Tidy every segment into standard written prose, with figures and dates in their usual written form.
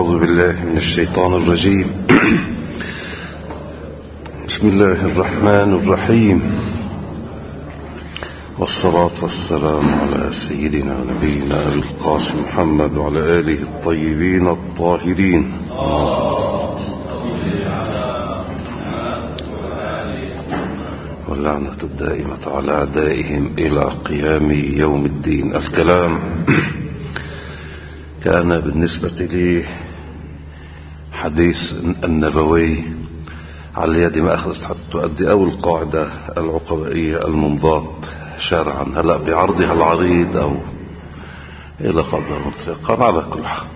أعوذ بالله من الشيطان الرجيم. بسم الله الرحمن الرحيم، والصلاة والسلام على سيدنا ونبينا أبي القاسم محمد وعلى آله الطيبين الطاهرين. واللعنة الدائمة على أعدائهم إلى قيام يوم الدين. الكلام كان بالنسبة لي حديث النبوي على اليد ما أخذت حتى تؤدي، أو القاعدة العقبائية الممضاة شرعا، هلأ بعرضها العريض أو إلى قدر متساقا. على كل حال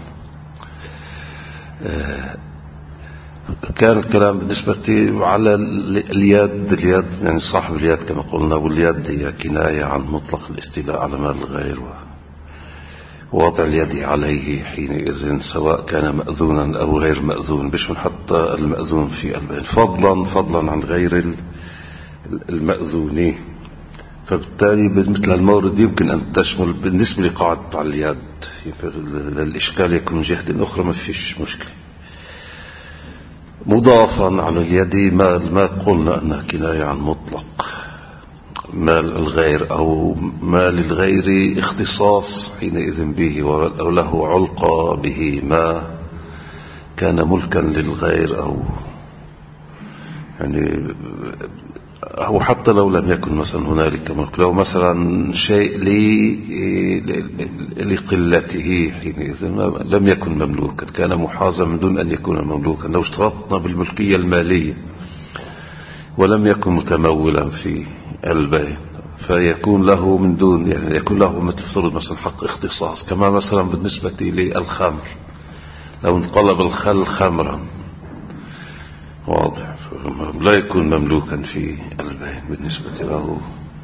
كان الكلام بالنسبة على اليد يعني صاحب اليد كما قلنا، واليد هي كناية عن مطلق الاستيلاء على مال الغير ووضع اليد عليه حينئذ، سواء كان مأذونا أو غير مأذون، بشمل حتى المأذون في البيت، فضلا عن غير المأذونين. فبالتالي مثل المورد يمكن أن تشمل بالنسبة لقاعدة على اليد، الإشكال يكون من جهة أخرى ما فيش مشكلة. مضافا على اليد ما قلنا أنها كناية عن مطلق مال الغير أو مال الغير اختصاص حينئذ به، أو له علقة به، ما كان ملكا للغير أو يعني أو حتى لو لم يكن مثلا هنالك ملك، لو مثلا شيء لقلته حينئذ لم يكن مملوكا، كان محازا من دون أن يكون مملوكا. لو اشترطنا بالملكية المالية ولم يكن متمولا في البيت، فيكون له من دون يعني يكون له مثل فرض مثلا حق اختصاص، كما مثلا بالنسبة للخمر، لو انقلب الخل خمرا واضح لا يكون مملوكا في البيت بالنسبة له،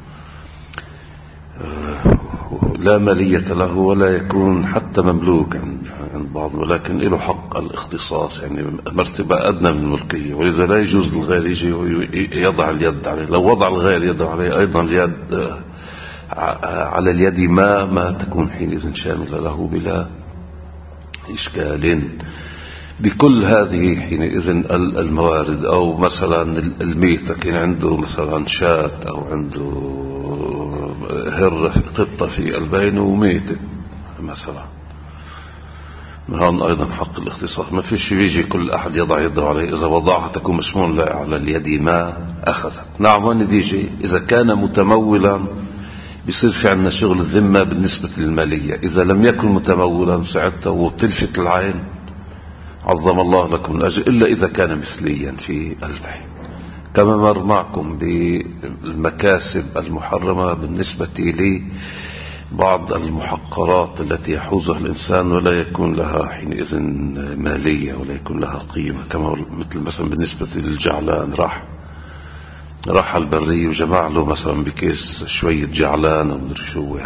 لا مالية له ولا يكون حتى مملوك عند بعض، ولكن له حق الاختصاص، يعني مرتبة أدنى من الملكية، ولذا لا يجوز للغير يجي يضع اليد عليه. لو وضع الغير يضع عليه أيضا اليد على اليد ما تكون حينئذ شاملة له بلا إشكال. بكل هذه حينئذ الموارد، أو مثلا الميتة كان عنده مثلا شاة أو عنده هرة قطة في البين وميتة مثلا، هون أيضا حق الاختصاص، ما فيش يجي كل أحد يضع يده عليه، إذا وضعها تكون مشمول على اليد ما أخذت. نعم، وين بيجي إذا كان متمولا بيصير في عندنا شغل الذمة بالنسبة للمالية. إذا لم يكن متمولا ساعتها وتلفت العين عظم الله لكم الأجر، إلا إذا كان مثليا في البيع، كما مر معكم بالمكاسب المحرمة بالنسبة لي بعض المحقرات التي يحوزها الإنسان ولا يكون لها حينئذ مالية ولا يكون لها قيمة، كما مثلا بالنسبة للجعلان، راح البري وجمع له مثلا بكيس شوية جعلان ومدري شو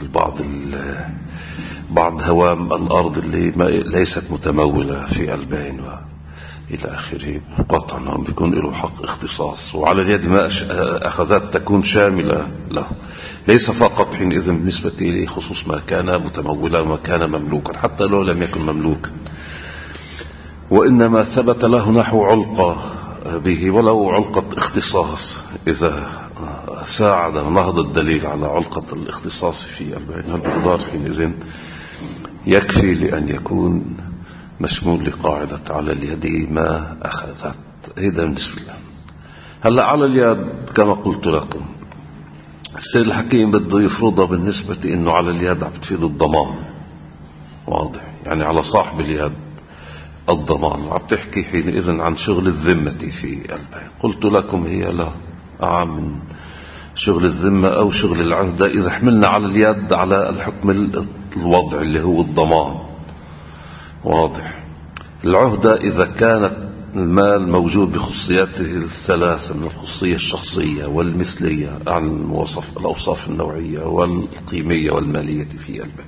بعض هوام الأرض اللي ليست متمولة في البين إلى آخره، قطعا بيكون له حق اختصاص، وعلى اليد ما أخذت تكون شاملة له، ليس فقط حينئذ بالنسبة لي خصوص ما كان متمولا وما كان مملوكا حتى لو لم يكن مملوكا، وإنما ثبت له نحو علقة به ولو علقة اختصاص، إذا ساعد ونهض الدليل على علقة الاختصاص في البين، المقدار حينئذ يكفي لأن يكون مشمول لقاعدة على اليد ما أخذت. هذا بالنسبة له. هلأ على اليد كما قلت لكم السيد الحكيم بده يفرضها بالنسبة إنه على اليد عم بتفيد الضمان، واضح يعني على صاحب اليد الضمان، وعم تحكي حينئذ عن شغل الذمة في البيع. قلت لكم هي لا أعم من شغل الذمة أو شغل العهدة، إذا حملنا على اليد على الحكم الوضع اللي هو الضمان، واضح. العهدة إذا كانت المال موجود بخصياته الثلاثة من الخصية الشخصية والمثلية عن الأوصاف النوعية والقيمية والمالية في البيع،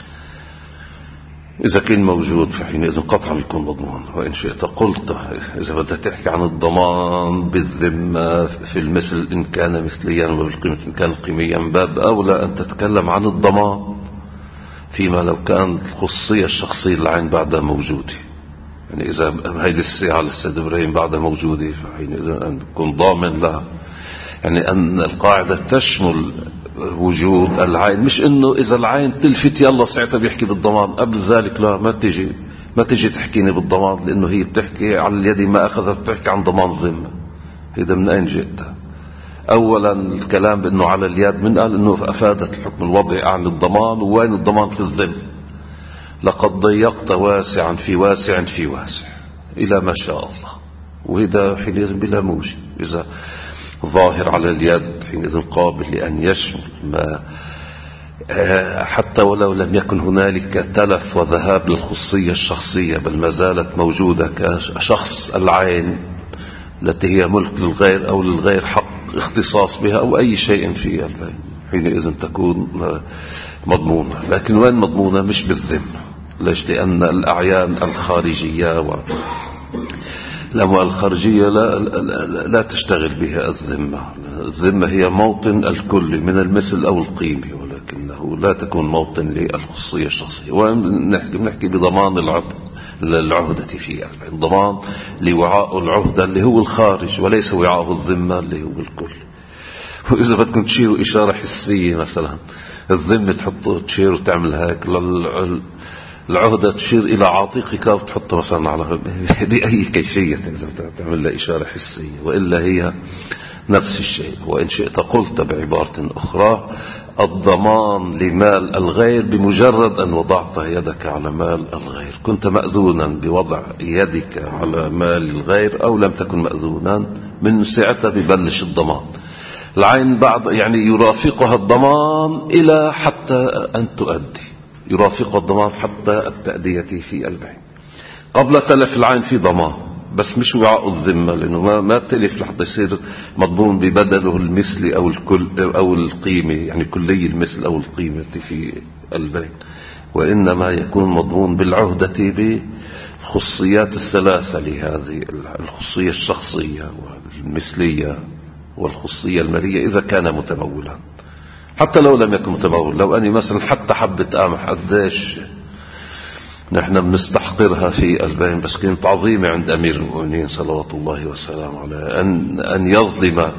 إذا كان موجود فحينئذ قطعا يكون مضمون. وإن شئت قلت إذا بدأت تحكي عن الضمان بالذمة في المثل إن كان مثليا وبالقيمة إن كان قيميا، باب أولى أن تتكلم عن الضمان فيما لو كان الخصية الشخصية العين بعدها موجودة، يعني إذا هيدي الساعة للسيد إبراهيم بعدها موجودة فحينئذ أن تكون ضامن لها، يعني أن القاعدة تشمل وجود العين، مش إنه إذا العين تلفت يلا ساعتها بيحكي بالضمان. قبل ذلك لا، ما تجي تحكيني بالضمان، لأنه هي بتحكي على اليد ما أخذت، بتحكي عن ضمان ذمة. إذا من أين جئتها؟ أولا الكلام بأنه على اليد، من قال أنه أفادت الحكم الوضعي عن الضمان، وين الضمان في الذمة؟ لقد ضيقت واسعا في واسع في واسع إلى ما شاء الله. وإذا حينئذ بلا موجب، إذا ظاهر على اليد حينئذ قابل لأن يشمل ما حتى ولو لم يكن هنالك تلف وذهاب للخصية الشخصية، بل ما زالت موجودة كشخص العين التي هي ملك للغير أو للغير حق اختصاص بها أو أي شيء في البين، حينئذ تكون مضمونة. لكن وين مضمونة؟ مش بالذمة. ليش؟ لأن الأعيان الخارجية الأموال الخارجية لا تشتغل بها الذمة. الذمة هي موطن الكل من المثل أو القيمة، ولكنه لا تكون موطن للخصوصية الشخصية. ونحكي بضمان العهدة في ضمان لوعاء العهدة اللي هو الخارج، وليس وعاء الذمة اللي هو الكل. وإذا بدكم تشيروا إشارة حسية مثلا، الذمة تشير وتعمل هيك، العهدة تشير إلى عاتقك وتحطها مثلا على بأي كيفية إذا تعمل لها إشارة حسية، وإلا هي نفس الشيء. وإن شئت قلت بعبارة أخرى، الضمان لمال الغير بمجرد أن وضعت يدك على مال الغير، كنت مأذونا بوضع يدك على مال الغير أو لم تكن مأذونا، من ساعتها ببلش الضمان. العين بعد يعني يرافقها الضمان إلى حتى أن تؤدي، يرافقها الضمان حتى التأدية في البيع. قبل تلف العين في ضمان، بس مش وعاء الذمة، لأنه ما تلف لحتى يصير مضمون ببدله المثل أو الكل أو القيمة، يعني كلي المثل أو القيمة في البيع، وإنما يكون مضمون بالعهدة بالخصيات الثلاثة لهذه الخصية الشخصية والمثلية والخصية المالية إذا كان متمولا. حتى لو لم يكن متمول، لو أني مثلا حتى حبة قمح قديش نحن بنستحقرها في البين، بس كانت عظيمة عند أمير المؤمنين صلوات الله وسلامه عليه أن يظلم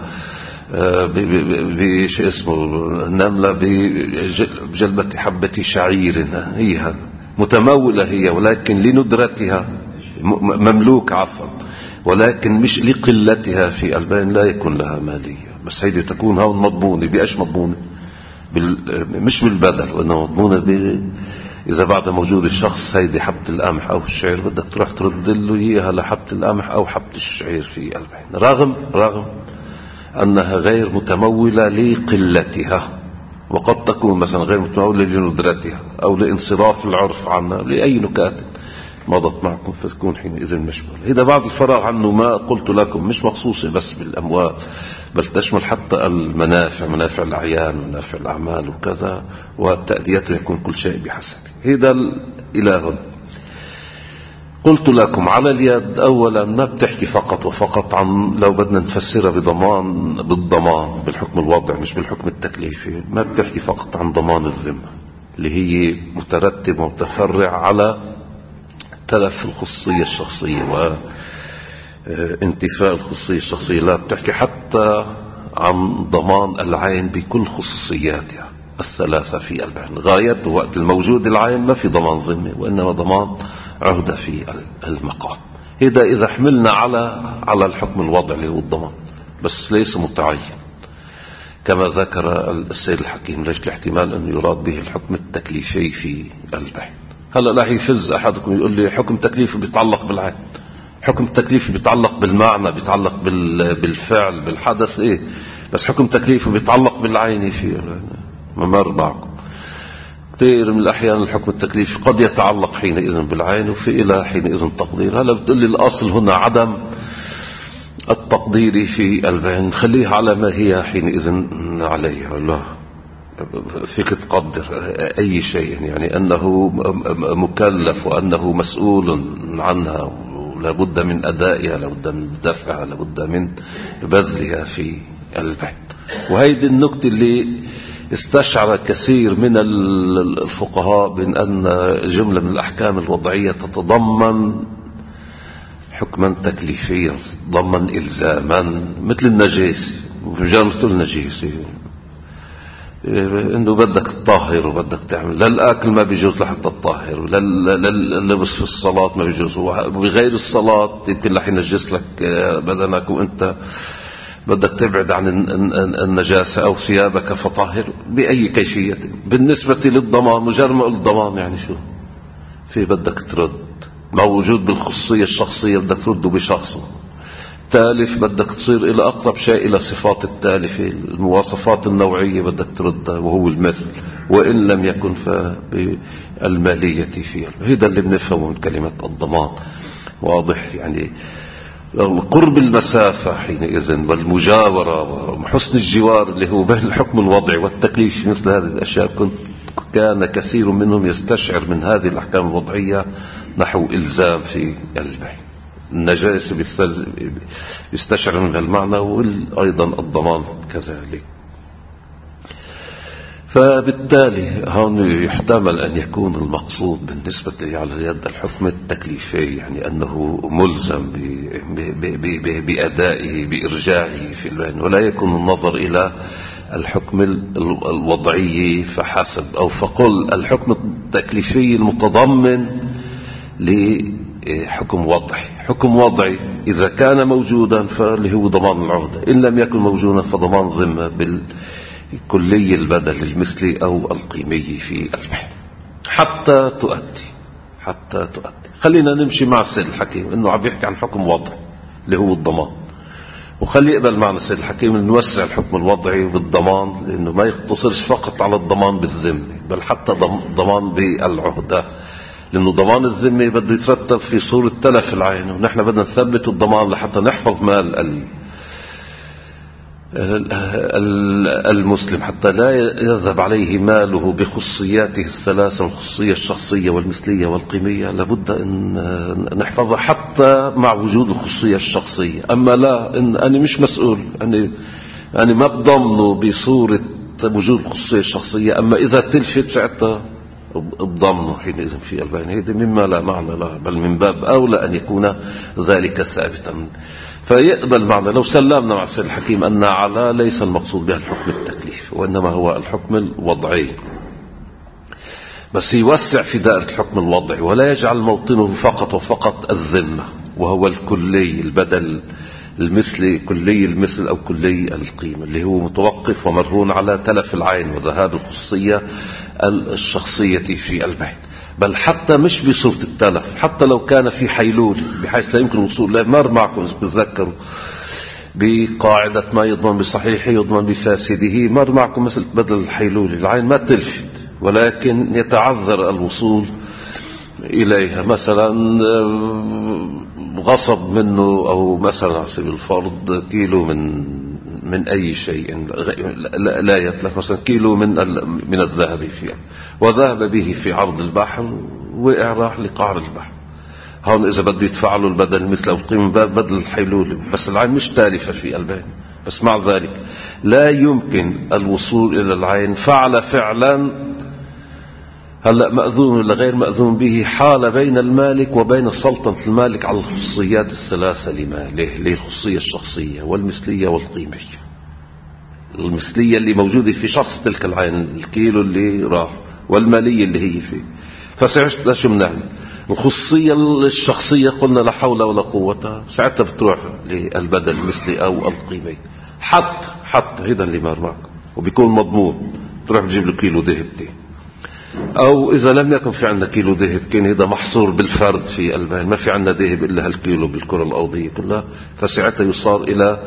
بش اسمه نملة بجلبة حبة شعير، هي متمولة هي، ولكن لندرتها مملوك عفوا، ولكن مش لقلتها في البين لا يكون لها مالية. بس هيدي تكون هون مضمونة بأيش مضمونة؟ مش بالبدل، وإنما مضمونة إذا بعد موجود الشخص هيدي حبة القمح أو الشعير بدك تروح ترد له إياها لحبة القمح أو حبة الشعير في البين، رغم أنها غير متمولة لقلتها، وقد تكون مثلا غير متمولة لندرتها أو لانصراف العرف عنها لأي نكات مضت معكم، فتكون حينئذ مشمولة. إذا بعد الفراغ عنه ما قلت لكم مش مخصوصة بس بالأموال، بل تشمل حتى المنافع، منافع الأعيان، منافع الأعمال وكذا، والتأدية يكون كل شيء بحسب. هذا الإله. قلت لكم على اليد أولا ما بتحكي فقط وفقط عن، لو بدنا نفسرها بالضمان بالحكم الوضعي مش بالحكم التكليفي، ما بتحكي فقط عن ضمان الذمة اللي هي مترتب ومتفرع على تلف الخصوصية الشخصية وانتفاء الخصوصية الشخصية، لا بتحكي حتى عن ضمان العين بكل خصوصياتها الثلاثة في البين. غايته وقت الموجود العين ما في ضمان ذمة، وإنما ضمان عهدة في المقام. إذا حملنا على الحكم الوضعي اللي هو الضمان، بس ليس متعين كما ذكر السيد الحكيم. ليش؟ الاحتمال أن يراد به الحكم التكليفي في البين. هلا لا يفز أحدكم يقول لي حكم تكليفي بيتعلق بالعين، حكم تكليفي بيتعلق بالمعنى، بيتعلق بالفعل بالحدث، إيه، بس حكم تكليفي بيتعلق بالعين في ممر معكم. كثير من الأحيان الحكم التكليفي قد يتعلق حينئذ بالعين وفي إلى حينئذ تقدير. هلا بتقول لي الأصل هنا عدم التقدير في البين، خليها على ما هي حينئذ عليها. لا فيك تقدر أي شيء، يعني أنه مكلف وأنه مسؤول عنها، لابد من أدائها، لابد من دفعها، لابد من بذلها في البين. وهيدي النكتة اللي استشعر كثير من الفقهاء بأن جملة من الأحكام الوضعية تتضمن حكما تكليفيا ضمن إلزاما مثل النجاسة. مجرد النجاسة انه بدك تطهر وبدك تعمل، لا الاكل ما بيجوز لحتى تطهر، لا اللبس في الصلاة ما بيجوز، وبغير الصلاة يمكن رح ينجس لك بدنك وانت بدك تبعد عن النجاسة او ثيابك فطهر بأي كيفية. بالنسبة للضمان مجرد ما قلت ضمان يعني شو في بدك ترد، موجود بالخصوصية الشخصية بدك ترده بشخصه. تالف بدك تصير إلى أقرب شيء إلى صفات التالفة، المواصفات النوعية بدك تردها وهو المثل، وإن لم يكن فبالمالية فيها. هذا اللي بنفهمه من كلمة الضمان. واضح يعني قرب المسافة حينئذ والمجاورة وحسن الجوار اللي هو بين الحكم الوضعي والتكليف في مثل هذه الأشياء. كان كثير منهم يستشعر من هذه الأحكام الوضعية نحو إلزام في البيع. النجاسة يستشعر من المعنى، وأيضا الضمان كذلك. فبالتالي هون يحتمل أن يكون المقصود بالنسبة على يد الحكم التكليفي يعني أنه ملزم بأدائه بإرجاعه في البين، ولا يكون النظر إلى الحكم الوضعي فحسب، أو فقل الحكم التكليفي المتضمن لحكم وضعي. حكم وضعي إذا كان موجودا فاللي هو ضمان العهدة، إن لم يكن موجودا فضمان ذمة بالكلي البدل المثلي أو القيمي في البيع حتى تؤدي. خلينا نمشي مع السيد الحكيم إنه عم يحكي عن حكم وضعي اللي هو الضمان، وخلي يقبل معنا السيد الحكيم نوسع الحكم الوضعي بالضمان، لأنه ما يقتصرش فقط على الضمان بالذمة بل حتى ضمان بالعهدة، لأنه ضمان الذمة بده يترتب في صورة تلف العين، ونحن بدنا نثبت الضمان لحتى نحفظ مال المسلم حتى لا يذهب عليه ماله بخصياته الثلاثة، الخصية الشخصية والمثلية والقيمية. لابد أن نحفظها حتى مع وجود الخصية الشخصية. أما لا إن أنا مش مسؤول، أنا ما بضمنه بصورة وجود الخصية الشخصية، أما إذا تلفت ساعتها بضمنه حينئذ في البين. هذا مما لا معنى له، بل من باب أولى أن يكون ذلك ثابتا. فيقبل معنا لو سلمنا مع السيد الحكيم أن على ليس المقصود بها الحكم التكليف، وإنما هو الحكم الوضعي، بس يوسع في دائرة الحكم الوضعي ولا يجعل موطنه فقط وفقط الذمة، وهو الكلي البدل المثلي، كلي المثل أو كلي القيمة، اللي هو متوقف ومرهون على تلف العين وذهاب الخصوصية الشخصية في البيع. بل حتى مش بصورة التلف، حتى لو كان في حيلول بحيث لا يمكن الوصول له. مر معكم إذا بتذكروا بقاعدة ما يضمن بصحيحه يضمن بفاسده، مر معكم مثل بدل الحيلول، العين ما تلفت ولكن يتعذر الوصول إليها، مثلا غصب منه، أو مثلا على سبيل الفرض كيلو من أي شيء لا يتلف، مثلا كيلو من الذهب فيها، وذهب به في عرض البحر وقع راح لقعر البحر. هون إذا بده يدفع له البدل مثل أو القيمة بدل الحيلول، بس العين مش تالفة في البين. بس مع ذلك لا يمكن الوصول إلى العين فعل فعلا هلأ مأذون ولا غير مأذون به، حال بين المالك وبين سلطنة المالك على الخصوصيات الثلاثة لماله، للخصوصية الشخصية والمثلية والقيمية. المثلية اللي موجودة في شخص تلك العين، الكيلو اللي راح، والمالية اللي هي فيه. فساعتها شو بنعمل؟ الخصوصية الشخصية قلنا لا حول ولا قوة، ساعتها بتروح للبدل المثلي أو القيمي. حتى هذا اللي مر معكم وبيكون مضمون، تروح تجيب له كيلو ذهب، أو إذا لم يكن في عندنا كيلو ذهب كان هذا محصور بالفرد في البين، ما في عندنا ذهب إلا هالكيلو بالكرة الأرضية كلها، فساعتها يصار إلى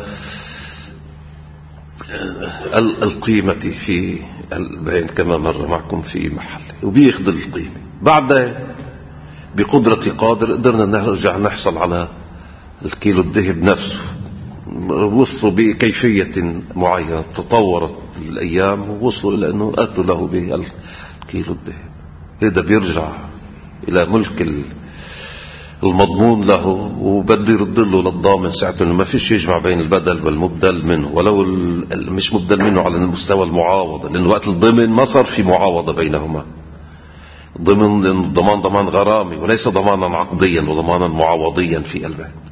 القيمة في البين كما مر معكم في محل، وبيأخذ القيمة. بعد بقدرة قادر قدرنا نرجع نحصل على الكيلو الذهب نفسه. وصلوا بكيفية معينة، تطورت الأيام ووصلوا إلى أنه أتوا له بالكيلو الذهب. هذا بيرجع إلى ملك المضمون له، وبده يرد له للضامن ساعته، ما فيش يجمع بين البدل والمبدل منه، ولو مش مبدل منه على المستوى المعاوضة، لأن وقت الضمن ما صار في معاوضة بينهما. الضمان ضمان غرامي وليس ضمانا عقديا وضمانا معاوضيا في البيع.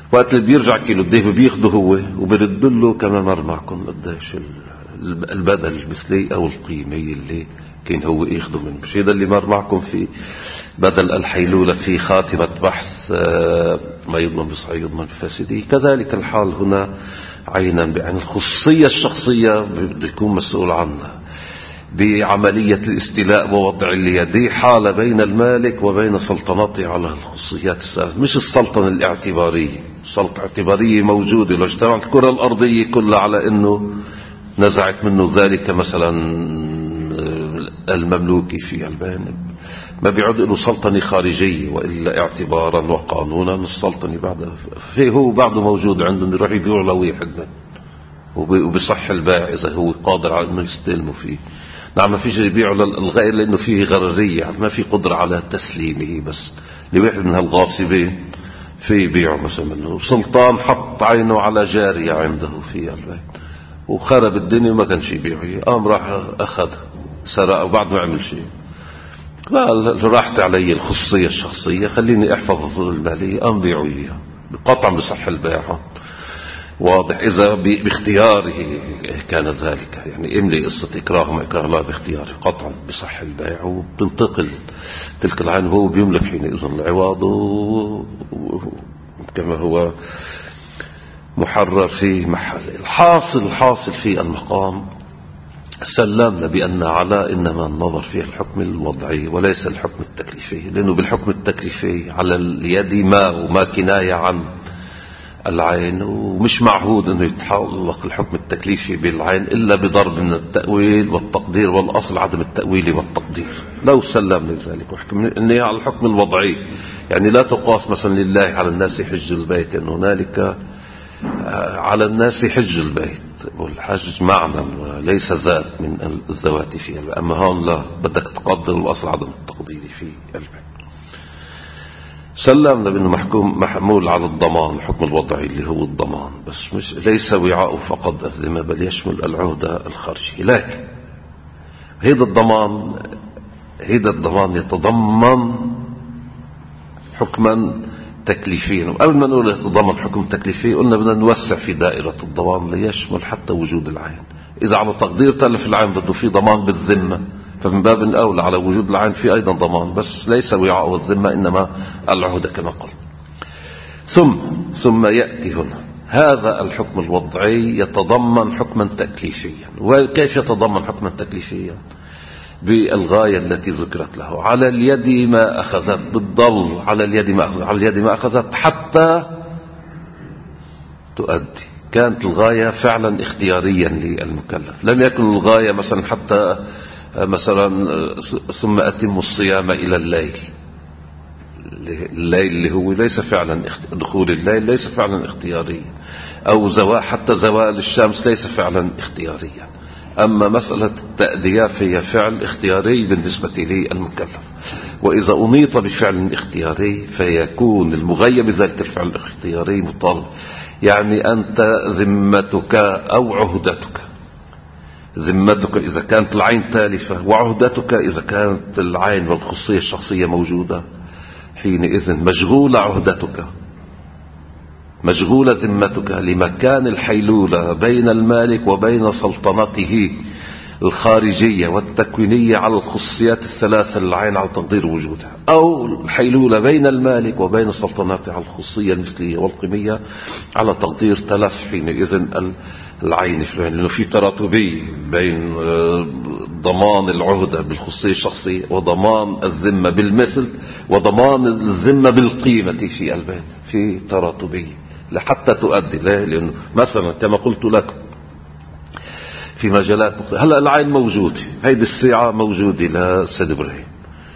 وقت اللي بيرجع كيلو الذهب بياخده هو وبرد له كما مر معكم قديش البدل المثلي او القيمة اللي كان هو ياخده منه. مش هذا اللي مر معكم في بدل الحيلولة في خاتمة بحث ما يضمن بصحيح يضمن بفاسده؟ كذلك الحال هنا عينا بعين الخصوصية الشخصية بيكون مسؤول عنها بعملية الاستيلاء ووضع اليد، حالة بين المالك وبين سلطنته على الخصوصيات الثلاث. مش السلطنة الاعتبارية، السلطنة الاعتبارية موجودة لو اجتمعت الكرة الأرضية كلها على أنه نزعت منه ذلك مثلا المملوكي في البان، ما بيعود له سلطنة خارجية، وإلا اعتبارا وقانونا السلطنة بعد فيه هو بعده موجود عندهم، يروح يبيعوا لواحد منه وبصح البائع إذا هو قادر على أنه يستلمه فيه. نعم ما فيش يبيعوا للغير لأنه فيه غررية، يعني ما في قدرة على تسليمه، بس لواحد من هالغاصبين في يبيعوا مثلا منه. سلطان حط عينه على جارية عنده في البيت وخرب الدنيا وما كانش يبيعه، قام راح أخذها سرق وبعد ما عمل شيء. لا راحت علي الخصوصية الشخصية، خليني احفظ المالية، قام بيعوا إياها قطعا بصح البيع. واضح؟ إذا باختياره كان ذلك، يعني املي قصة إكراه ما إكراه لا باختياره، قطعا بصح البيع وبتنتقل تلك العين وهو بيملك حينئذ العوض كما هو محرر في محل. الحاصل في المقام سلمنا بأن على إنما النظر فيه الحكم الوضعي وليس الحكم التكليفي، لأنه بالحكم التكليفي على اليد ما وما كناية عن العين، ومش معهود أنه يتحقق الحكم التكليفي بالعين إلا بضرب من التأويل والتقدير، والأصل عدم التأويل والتقدير. لو سلمنا ذلك وحكم أنه على الحكم الوضعي، يعني لا تقاس مثلا لله على الناس حج البيت، أنه هنالك على الناس حج البيت، والحج معنى وليس ذات من الذوات فيه. أما هون لا، بدك تقدر الأصل عدم التقدير في البيت. سلمنا بأنه محمول على الضمان، الحكم الوضعي اللي هو الضمان، بس مش ليس وعاء فقط الذمة بل يشمل العهدة الخارجية. لكن هذا الضمان يتضمن حكما تكليفيا. وقبل ما نقول يتضمن حكم تكليفي قلنا بدنا نوسع في دائرة الضمان ليشمل حتى وجود العين. إذا على تقدير تلف العين بده في ضمان بالذمة، فمن باب الأولى على وجود العين في أيضا ضمان، بس ليس وعاء الذمة إنما العهدة كما قلت. ثم يأتي هنا هذا الحكم الوضعي يتضمن حكما تكليفيا. وكيف يتضمن حكما تكليفيا؟ بالغاية التي ذكرت له، على اليد ما أخذت، بالضل على اليد ما أخذت حتى تؤدي. كانت الغاية فعلا اختياريا للمكلف، لم يكن الغاية مثلا حتى مثلا ثم أتم الصيام إلى الليل اللي هو ليس فعلا دخول الليل ليس فعلا اختياريا، أو حتى زوال الشمس ليس فعلا اختياريا. أما مسألة التأدية فهي فعل اختياري بالنسبة للمكلف، وإذا أنيط بفعل اختياري فيكون المغيب بذلك الفعل الاختياري مطالب. يعني أنت ذمتك أو عهدتك، ذمتك إذا كانت العين تالفة، وعهدتك إذا كانت العين والخصوصية الشخصية موجودة، حينئذ مشغولة عهدتك، مشغولة ذمتك لمكان الحيلولة بين المالك وبين سلطنته الخارجية والتكوينية على الخصوصيات الثلاثة للعين على تقدير وجودها، أو الحيلولة بين المالك وبين سلطنته على الخصوصية المثلية والقيمية على تقدير تلف حينئذ العين في العين، لأنه في تراتبية بين ضمان العهدة بالخصوصية الشخصية وضمان الذمة بالمثل وضمان الذمة بالقيمة في البين، في تراتبية لحتى تؤدي. لأنه مثلا كما قلت لك في مجالات مختلفة، هلأ العين موجودة، هيدي الساعة موجودة لسيد إبراهيم،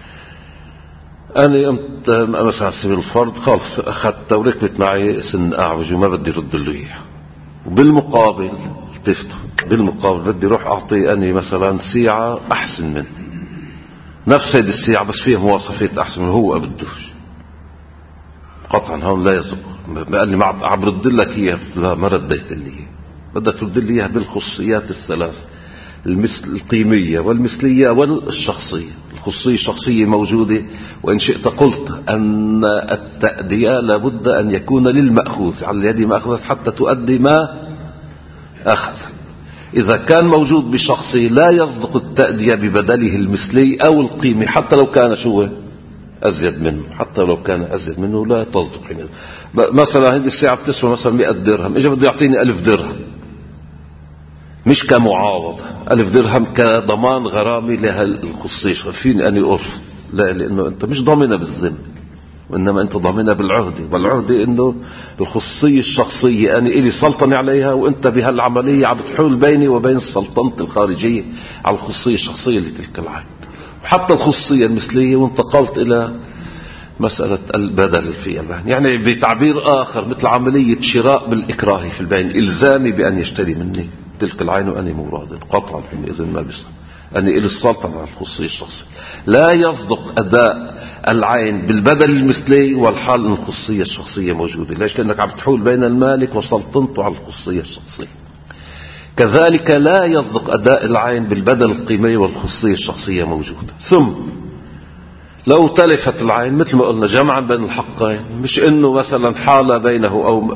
أنا قمت مثلا على سبيل الفرض خلص أخذت وركبت معي سن أعوج وما بدي رد له إياها، وبالمقابل التفت بالمقابل بدي روح أعطي أني مثلا ساعة أحسن مني، نفس هيدي الساعة بس فيها مواصفات أحسن منه، هو أبدوش قطعا هون لا يصدق. قال لي ما عم رد لك إياها، لا ما رديت لي، بدك ترد لي إياها بالخصوصيات الثلاث القيمية والمثلية والشخصية. الخصوصية الشخصية موجودة، وإن شئت قلت أن التأدية لابد أن يكون للمأخوذ، على اليد ما أخذت حتى تؤدي ما أخذت. إذا كان موجود بشخصي لا يصدق التأدية ببدله المثلي أو القيمي، حتى لو كان أزيد منه، حتى لو كان أزيد منه لا تصدق حينئذ. مثلا هذه الساعة بتسوى مثلا 100 درهم، إجا بده يعطيني 1000 درهم مش كمعاوضة، 1000 درهم كضمان غرامي لها الخصوصية. فيني أني أرفض؟ لا، لأنه أنت مش ضامنها بالذمة، وإنما أنت ضامنها بالعهدة. والعهدة إنه الخصوصية الشخصية أنا إلي سلطنة عليها، وأنت بهالعملية عم بتحول بيني وبين السلطنة الخارجية على الخصوصية الشخصية لتلك العين. وحتى الخصوصية المثلية وانتقلت إلى مسألة البدل في البيع، يعني بتعبير آخر مثل عملية شراء بالإكراه في البيع، إلزامي بأن يشتري مني تلك العين وأني مراد قطعا، إذن ما بيصير أني إلي السلطنة على الخصوصية الشخصية. لا يصدق أداء العين بالبدل المثلي والحال أن الخصوصية الشخصية موجودة. ليش؟ لأنك عم تحول بين المالك وسلطنته على الخصوصية الشخصية. كذلك لا يصدق أداء العين بالبدل القيمي والخصوصية الشخصية موجودة. ثم لو تلفت العين مثل ما قلنا جمعا بين الحقين، مش إنه مثلا حال بينه أو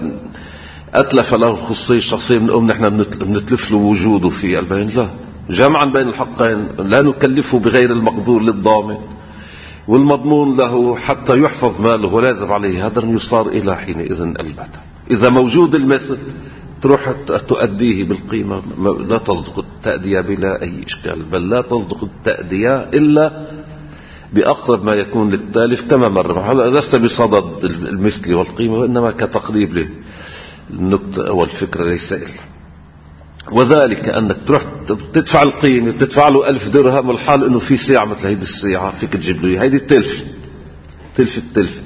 أتلف له الخصوصية الشخصية بنقوم نحن بنتلف له وجوده في البين، لا، جمعا بين الحقين لا نكلفه بغير المقدور للضامن والمضمون له حتى يحفظ ماله ولا يذهب عليه هدرا، يصار إلى حينئذ البتة. إذا موجود المثل تروح تؤديه بالقيمة، لا تصدق التأدية بلا أي إشكال، بل لا تصدق التأدية إلا بأقرب ما يكون للتالف كما مر. لست بصدد المثل والقيمة، وإنما كتقريب له النكتة والفكرة ليس إلا. وذلك أنك تروح تدفع القيمة، تدفع له 1000 درهم، والحال أنه في ساعة مثل هيدي الساعة فيك تجيب له هيدي التلف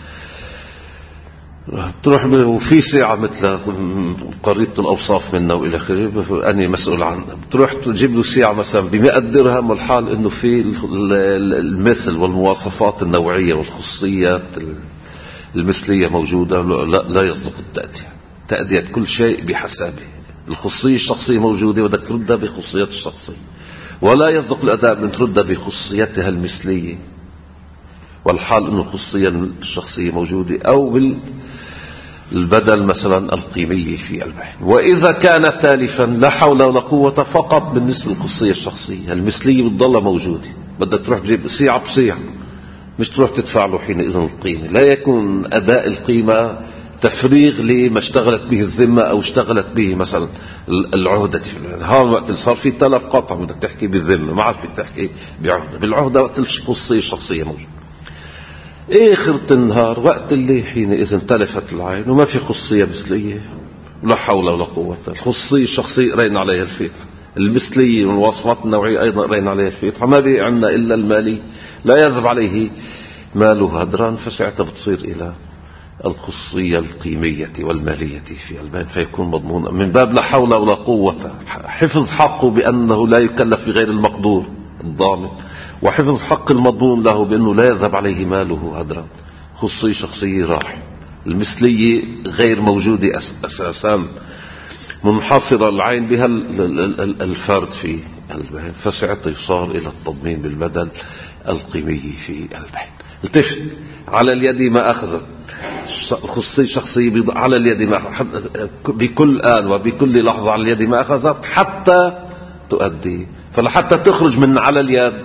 تروح وفي ساعة مثل قريبة الأوصاف منه وإلى آخره أني مسؤول عنها، تروح تجيب له ساعة مثلا ب100 درهم، والحال أنه في المثل والمواصفات النوعية والخصوصيات المثلية موجودة. لا يصدق تأدية كل شيء بحسابه. الخصوصية الشخصية موجودة بدك تردها بخصوصيات الشخصية، ولا يصدق الأداء من تردها بخصوصياتها المثلية، والحال أن الخصوصية الشخصية موجودة، أو بالبدل مثلا القيمية في البيع. وإذا كان تالفا لا حول ولا قوة فقط بالنسبة للخصوصية الشخصية، المثلية بتضل موجودة. بدك تروح تجيب ساعة بساعة، مش تروح تدفع له حينئذ القيمة. لا يكون أداء القيمة تفريغ لما اشتغلت به الذمة أو اشتغلت به مثلا العهدة. هذا وقت اللي صار في تلف قطع بدك تحكي بالذمة، ما عاد فيك تحكي بعهدة. بالعهدة وقت الخصوصية الشخصية موجود. آخر النهار وقت اللي حينئذ تلفت العين وما في خصوصية مثلية، لا حول ولا قوة. الخصوصية الشخصية قرينا عليها الفاتحة، المثلية والمواصفات النوعية أيضا قرينا عليها الفاتحة. ما بقي عندنا إلا المالي لا يذهب عليه ماله هدران، فساعتها بتصير إلى الخصوصية القيمية والمالية في البيع، فيكون مضمونا من باب لا حول ولا قوة. حفظ حقه بأنه لا يكلف بغير المقدور الضامن، وحفظ حق المضمون له بأنه لا يذهب عليه ماله هدرا. خصوصية شخصية راح، المثلية غير موجودة أساسا، منحصرة العين بها الفرد في البيع، فساعتها يصار إلى التضمين بالبدل القيمي في البيع. التفت على اليد ما أخذت، خصوصية شخصية على اليد ما بكل آن وبكل لحظة على اليد ما أخذت حتى تؤدي. فلحتى تخرج من على اليد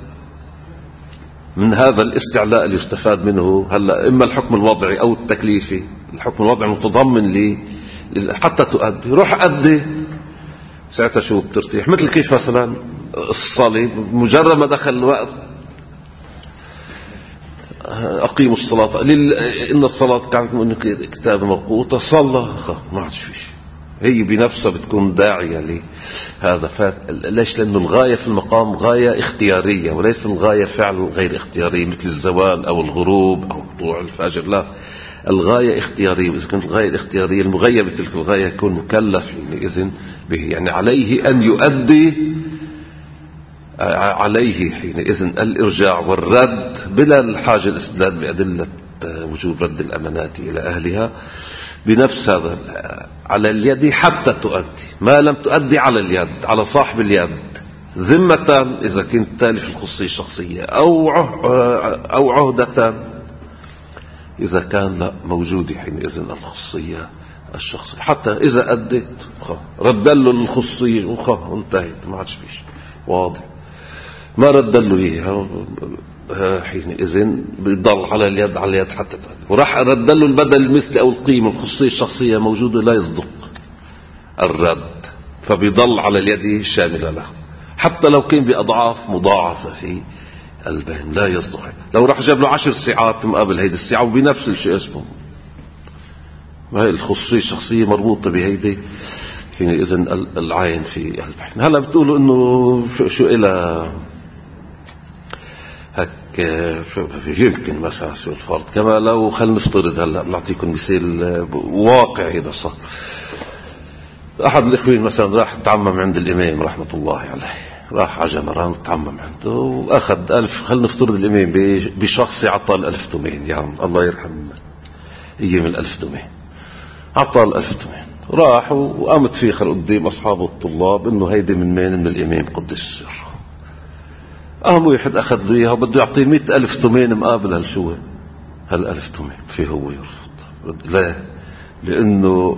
من هذا الاستعلاء اللي يستفاد منه هلا إما الحكم الوضعي أو التكليفي. الحكم الوضعي متضمن لي حتى تؤدي، روح أدي، ساعتها شو بترتيح. مثل كيف مثلا الصليب، مجرد ما دخل الوقت أقيموا الصلاة، إن الصلاة كانت كتاب موقوتة، صلى ما عادش فيش. هي بنفسها بتكون داعية لهذا. ليش؟ لأنه الغاية في المقام غاية اختيارية، وليس الغاية فعل غير اختياري مثل الزوال أو الغروب أو طلوع الفجر. لا، الغاية اختيارية. وإذا كانت الغاية الاختيارية المغيب بتلك الغاية يكون مكلف حينئذ به، يعني عليه أن يؤدي، عليه حينئذ الإرجاع والرد بلا الحاجة الاستدلال بأدلة وجوب رد الأمانات إلى أهلها بنفس هذا على اليد حتى تؤدي. ما لم تؤدي على اليد، على صاحب اليد ذمة إذا كنت تالف الخصوصية الشخصية، أو عهدة إذا كان لا موجود حينئذ الخصوصية الشخصية. حتى إذا أديت رد له الخصوصية وانتهت، ما عادش فيش. واضح؟ ما رد له إياها حينئذ بيضل على اليد حتى تؤدي. وراح رد له البدل المثلي أو القيمة، الخصوصية الشخصية موجودة، لا يصدق الرد، فبيضل على اليد شاملة له حتى لو كان بأضعاف مضاعفة في البين، لا يصدق. لو راح جاب له 10 ساعات مقابل هيدي الساعة وبنفس الشيء اسمه، ما هي الخصوصية الشخصية مربوطة بهيدي حينئذ العين في البين. هلا بتقولوا إنه شو إلى هك يمكن مساس الفرض كما لو خلنا نفترض. هلا نعطيكم مثال واقعي. إذا صار أحد الإخوين مثلا راح تعمم عند الإمام رحمة الله عليه، راح على جمران تعمم عنده وأخذ 1000. خلنا نفترض الإمام بشخص عطى 1000 تومين، يعني الله يرحم أيام 1000 تومين، عطى 1000 تومين. راح وقامت فيه قدام أصحابه الطلاب إنه هيدي من مين؟ من الإمام قدس سره. قام واحد أخذ له إياها وبده يعطيه 100,000 تومين مقابل هالشو هال1000 تومين. فيه هو يرفض. لا، لأنه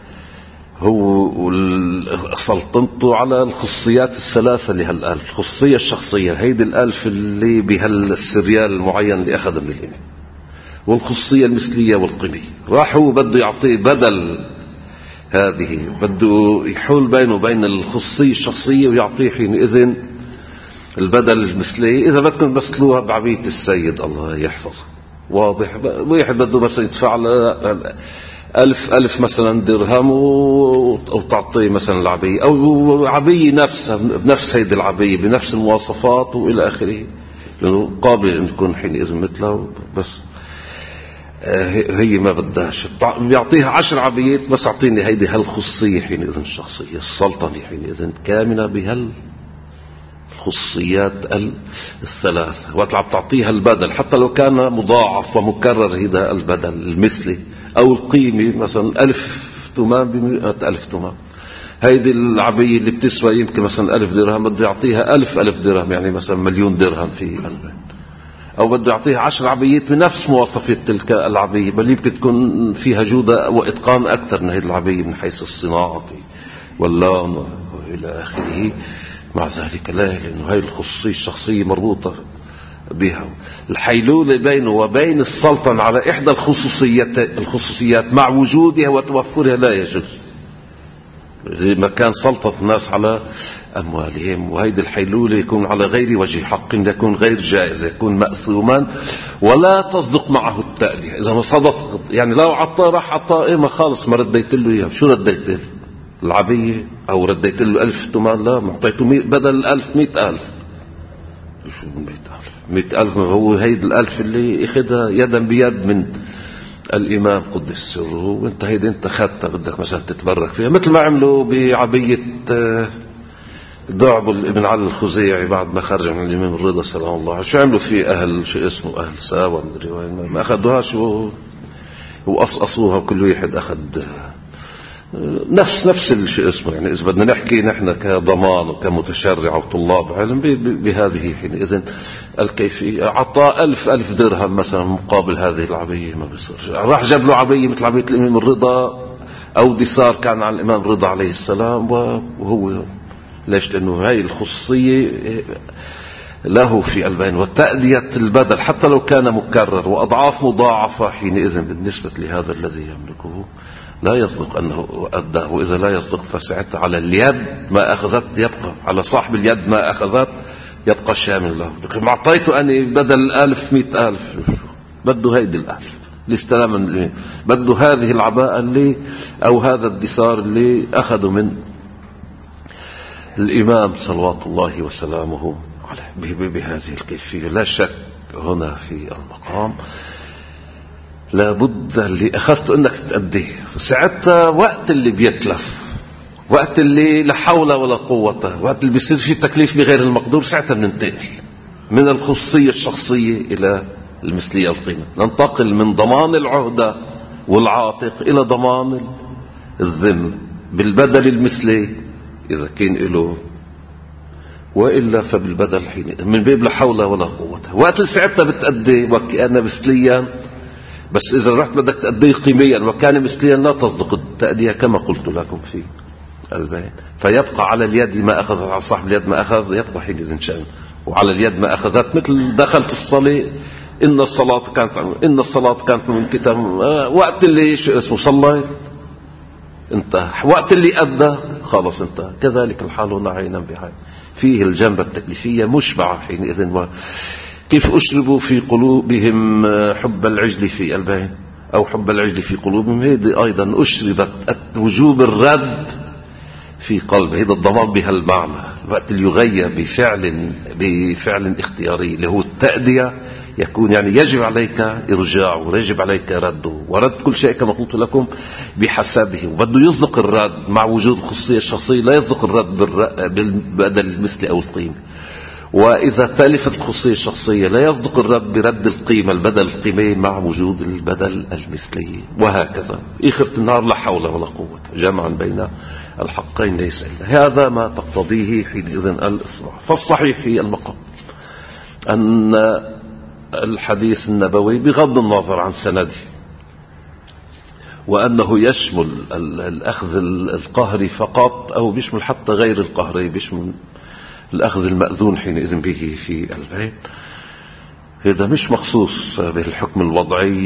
هو سلطنته على الخصوصيات الثلاثة لهال1000. الخصوصية الشخصية هيدي 1000 اللي بهالسريال المعين اللي أخذ من الإمام، والخصوصية المثلية والقيمية. راح هو بده يعطيه بدل هذه، بده يحول بينه وبين الخصوصية الشخصية ويعطيه حينئذ البدل المثلي. إذا بدكم بسلوها بعبية السيد الله يحفظ. واضح؟ واحد بده مثلا يدفع له 1000 مثلا درهم وتعطيه مثلا العبية أو عبية نفسها بنفس هيدي العبية بنفس المواصفات وإلى آخره، لأنه قابل أن تكون حينئذ مثلها، بس هي ما بدهاش. بيعطيها 10 عبيات بس أعطيني هيدي هالخصوصية حينئذ الشخصية. السلطنة حينئذ كامنة بهالخصوصيات الثلاثة. وقت عم تعطيها البدل حتى لو كان مضاعف ومكرر هذا البدل المثلي أو القيمة، مثلا 1000 تومان ب100,000 تومان. هيدي العبية اللي بتسوى يمكن مثلا 1000 درهم بده يعطيها 1000 درهم، يعني مثلا 1,000,000 درهم في قلبه. أو بده يعطيها 10 عبيات بنفس مواصفات تلك العبية، بل يمكن تكون فيها جودة وإتقان أكثر من هذه العبية من حيث الصناعة واللون وإلى آخره. مع ذلك لا، لأنه هاي الخصوصية الشخصية مربوطة بها. الحيلولة بينه وبين السلطنة على إحدى الخصوصيات مع وجودها وتوفرها لا يجوز، لمكان سلطة الناس على أموالهم. وهيدي الحيلولة يكون على غير وجه حق، يكون غير جائز، يكون مأثوما ولا تصدق معه التأدية. إذا ما صدق يعني لو عطاه راح عطاه ما خالص ما رديت له إياه. شو رديت له؟ العبية؟ أو رديت له 1000 تومان؟ لا، معطيته بدل 1000 100,000. شو 100,000؟ 100,000 هو هيد 1000 اللي اخذها يدا بيد من الإمام قدس سره، وانت هيد انت خدتها بدك مثلا تتبرك فيها، مثل ما عملوا بعبية دعبل ابن علي الخزيعي بعد ما خرج من الإمام الرضا سلام الله. شو عملوا في أهل شو اسمه أهل ساوى مدري وين، ما أخذوهاش وقصقصوها، وكل واحد أخذ نفس الشيء اسمه. يعني إذا بدنا نحكي نحن كضمان وكمتشرع وطلاب علم بهذه حينئذ الكيفية. عطاء 1000 درهم مثلا مقابل هذه العبية ما بيصيرش. راح جاب له عبية مثل عبية الإمام الرضا أو دثار كان على الإمام الرضا عليه السلام، وهو ليش؟ لأنه هاي الخصوصية له في البين، وتأدية البدل حتى لو كان مكرر وأضعاف مضاعفة حينئذ بالنسبة لهذا الذي يملكه لا يصدق أنه أداه. وإذا لا يصدق فساعتها على اليد ما أخذت يبقى، على صاحب اليد ما أخذت يبقى شامل له. لكن أعطيته أني بدل 1000 100,000، بده هيدي 1000 لاستلام من الإمام، بده هذه العباءة اللي أو هذا الدثار اللي أخذوا من الإمام صلوات الله وسلامه عليه بهذه الكيفية. لا شك هنا في المقام لابد اللي أخذته أنك تتأديه. ساعتها وقت اللي بيتلف، وقت اللي لا حول ولا قوة، وقت اللي بيصير فيه تكليف بغير المقدور، ساعتها بننتقل من الخصوصية الشخصية إلى المثلية والقيمة. ننتقل من ضمان العهدة والعاتق إلى ضمان الذمة بالبدل المثلي إذا كان له، وإلا فبالبدل حين من باب لا حول ولا قوة. وقت ساعتها بتأدي وكأن مثليا، بس إذا رحت بدك تأدي قيميا وكان مثليا لا تصدق التأدية كما قلت لكم في البيان. فيبقى على اليد ما أخذت، على صاحب اليد ما أخذ، يبقى حينئذ شأن. وعلى اليد ما أخذت، مثل دخلت الصلاة، إن الصلاة كانت من كتاب، وقت اللي شو اسمه صليت انت، وقت اللي أدى خلص انت. كذلك الحال هنا عينا بعين، فيه الجنبة التكليفية مشبعة حينئذ. كيف أشربوا في قلوبهم حب العجل في البين، أو حب العجل في قلوبهم، هذه أيضا أشربت وجوب الرد في قلبه. هذا الضمان بها المعنى. الوقت اللي يغير بفعل اختياري اللي هو التأدية، يكون يعني يجب عليك إرجاعه ويجب عليك رده، ورد كل شيء كما قلت لكم بحسابه. وبده يصدق الرد مع وجود الخصوصية الشخصية، لا يصدق الرد بالبدل المثلي أو القيمة. وإذا تلفت الخصوصية الشخصية لا يصدق الرد برد القيمة، البدل القيمي مع وجود البدل المثلي، وهكذا. آخرة النهار لا حول ولا قوة، جمعا بين الحقين ليس إلا هذا ما تقتضيه حينئذ الإصلاح. فالصحيح في المقام أن الحديث النبوي بغض النظر عن سنده، وأنه يشمل الأخذ القهري فقط، أو بيشمل حتى غير القهري، بيشمل الأخذ المأذون حينئذ به في البيت. هذا مش مخصوص بالحكم الوضعي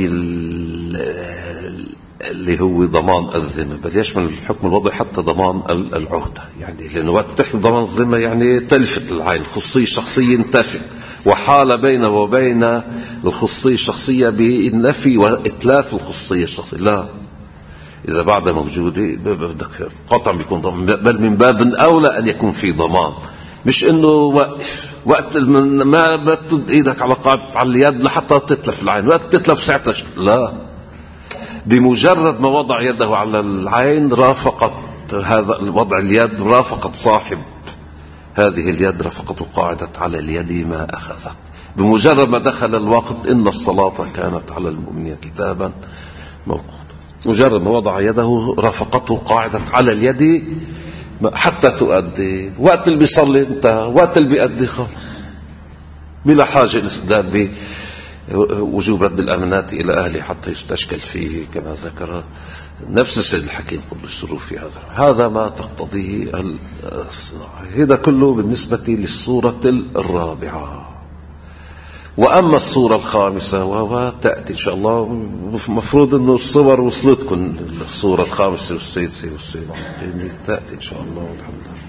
اللي هو ضمان الذمة، بل يشمل الحكم الوضعي حتى ضمان العهدة. يعني لأنه وقت تحكي ضمان الذمة يعني تلفت العين، الخصوصية الشخصية انتفت، وحال بينه وبين الخصوصية الشخصية بالنفي وإتلاف الخصوصية الشخصية. لا، إذا بعد موجودة بدك قطعا بيكون ضمان، بل من باب أولى أن يكون في ضمان. مش إنه وقت ما بتد إيدك على قاعدة على اليد لحتى تتلف العين، وقت تتلف ساعتها لا، بمجرد ما وضع يده على العين رافقت هذا الوضع اليد، رافقت صاحب هذه اليد، رافقته قاعدة على اليد ما أخذت. بمجرد ما دخل الوقت إن الصلاة كانت على المؤمنين كتابا موقوتا، مجرد ما وضع يده رافقته قاعدة على اليد حتى تؤدي. وقت اللي بيصلي انت، وقت اللي بيؤدي خالص، بلا حاجة الاستدلال بوجوب رد الأمانات إلى أهله حتى يستشكل فيه كما ذكر نفس السيد الحكيم قبل الشروع في هذا ما تقتضيه الصناعة. هذا كله بالنسبة للصورة الرابعة. وأما الصورة الخامسة وتأتي إن شاء الله، مفروض أنه الصور وصلتكم، الصورة الخامسة والسادسة والسابعة تأتي إن شاء الله والحمد لله.